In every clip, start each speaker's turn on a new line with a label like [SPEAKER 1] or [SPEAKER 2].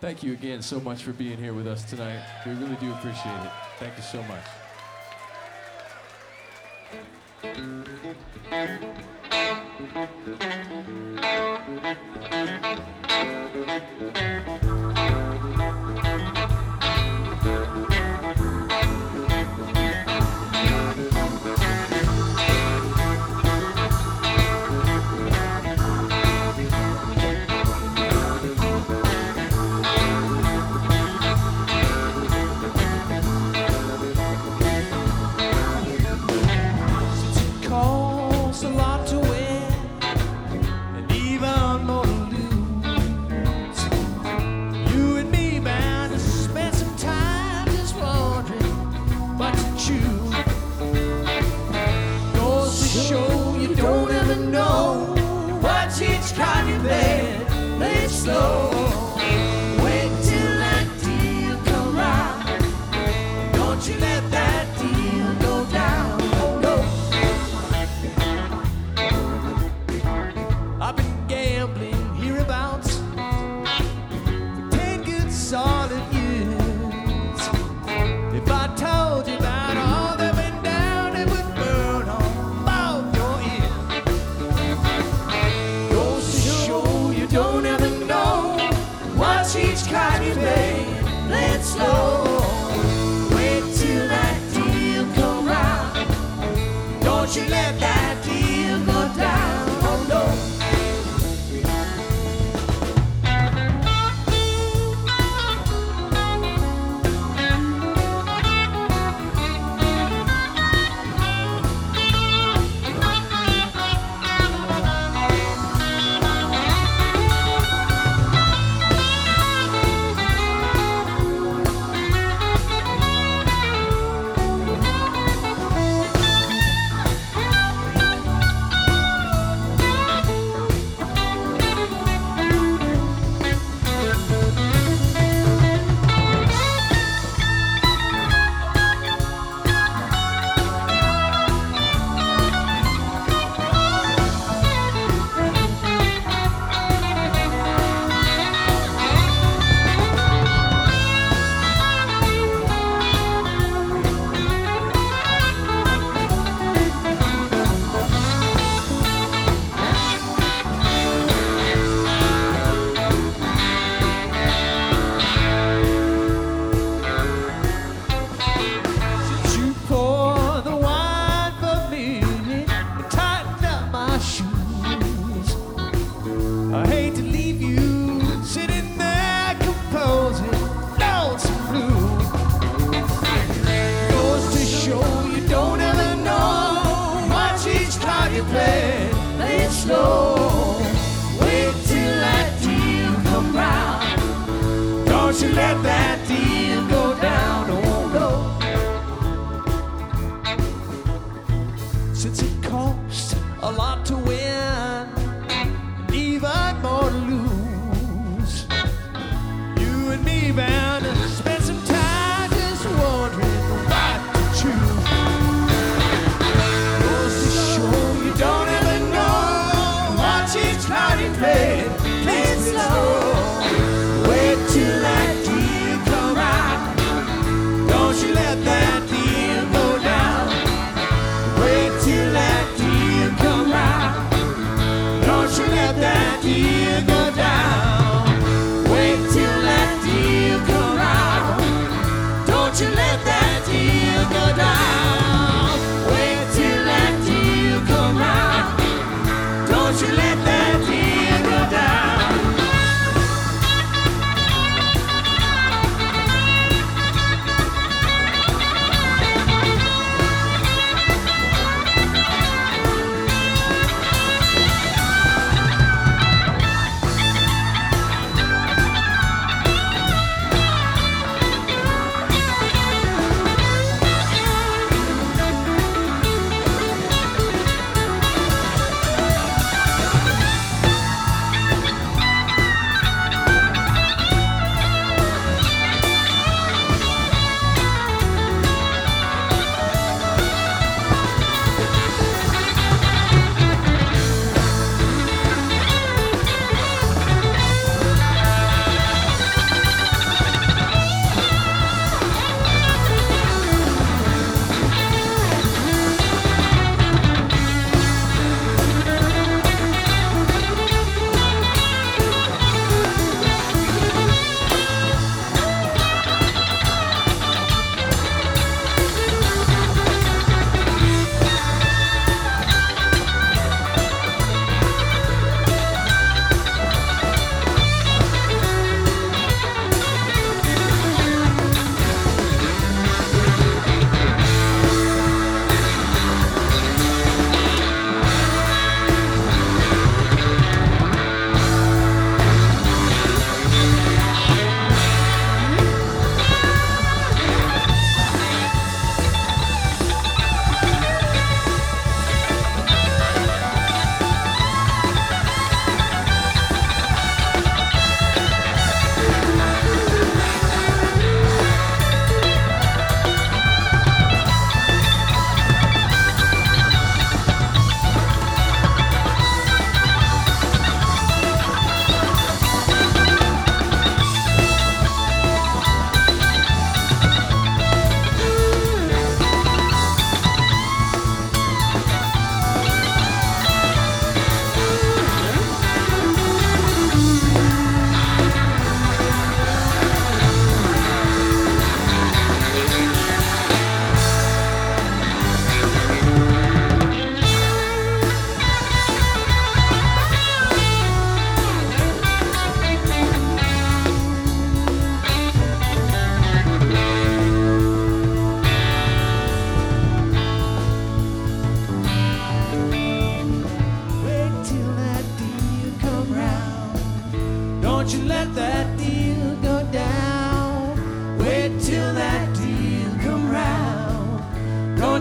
[SPEAKER 1] Thank you again so much for being here with us tonight. We really do appreciate it. Thank you so much.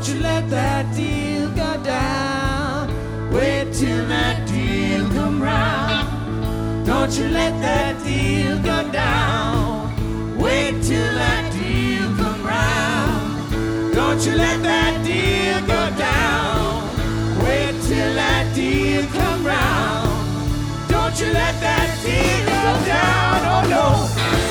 [SPEAKER 2] Don't you let that deal go down. Wait till that deal come round. Don't you let that deal go down. Wait till that deal come round. Don't you let that deal go down. Wait till that deal come round. Don't you let that deal go down. Oh no.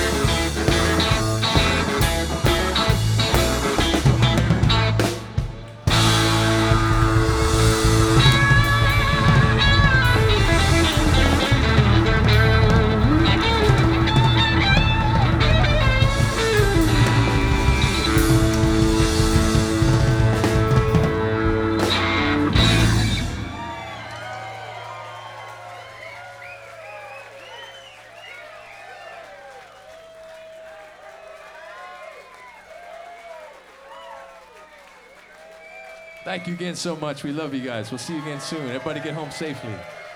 [SPEAKER 1] Thank you again so much. We love you guys. We'll see you again soon. Everybody get home safely.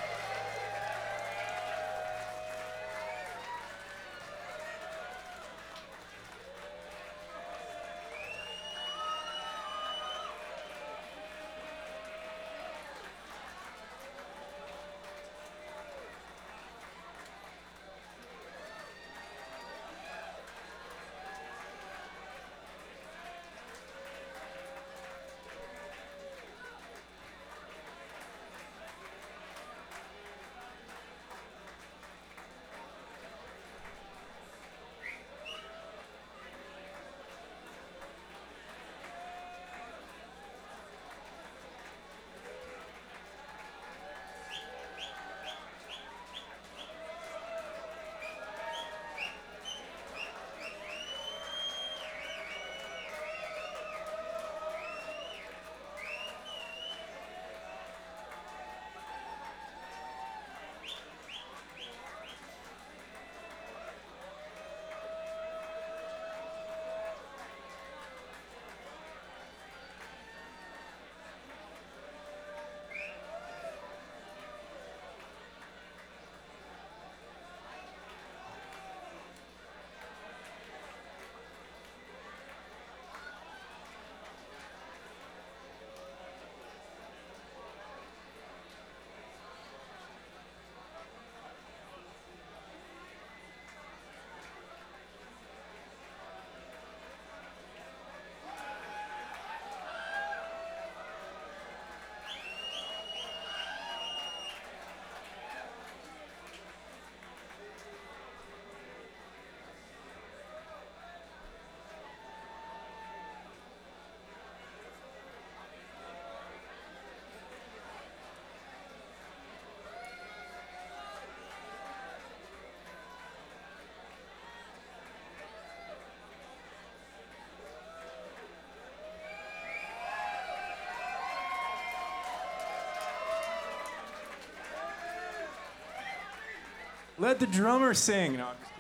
[SPEAKER 3] Let the drummer sing. No, I'm just kidding.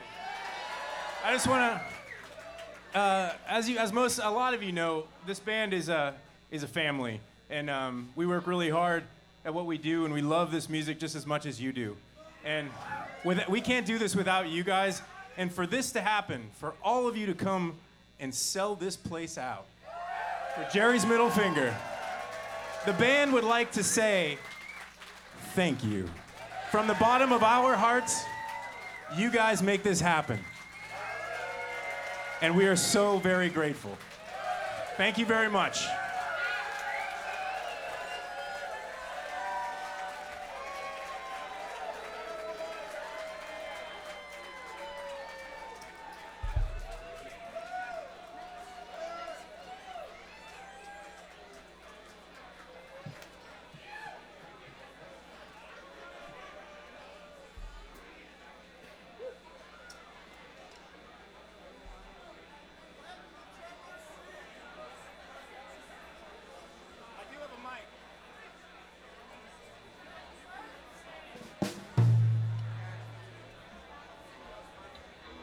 [SPEAKER 3] I just want to, as a lot of you know, this band is a family, and we work really hard at what we do, and we love this music just as much as you do. And we can't do this without you guys. And for this to happen, for all of you to come and sell this place out, for Jerry's middle finger, the band would like to say thank you. From the bottom of our hearts, you guys make this happen. And we are so very grateful. Thank you very much.